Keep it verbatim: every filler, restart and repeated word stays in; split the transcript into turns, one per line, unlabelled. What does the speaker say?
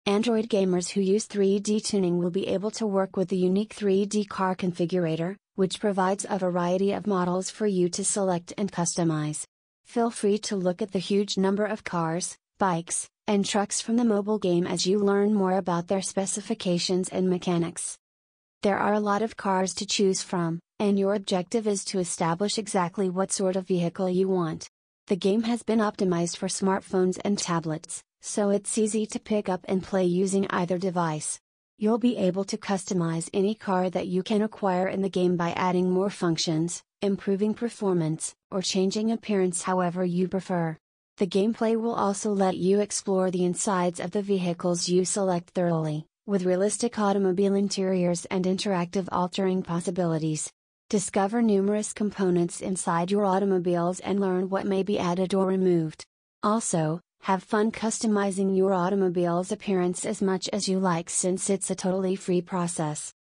Android gamers who use three D tuning will be able to work with the unique three D car configurator, which provides a variety of models for you to select and customize. Feel free to look at the huge number of cars, bikes, and trucks from the mobile game as you learn more about their specifications and mechanics. There are a lot of cars to choose from, and your objective is to establish exactly what sort of vehicle you want. The game has been optimized for smartphones and tablets, so it's easy to pick up and play using either device. You'll be able to customize any car that you can acquire in the game by adding more functions, improving performance, or changing appearance however you prefer. The gameplay will also let you explore the insides of the vehicles you select thoroughly, with realistic automobile interiors and interactive altering possibilities. Discover numerous components inside your automobiles and learn what may be added or removed. Also, have fun customizing your automobile's appearance as much as you like since it's a totally free process.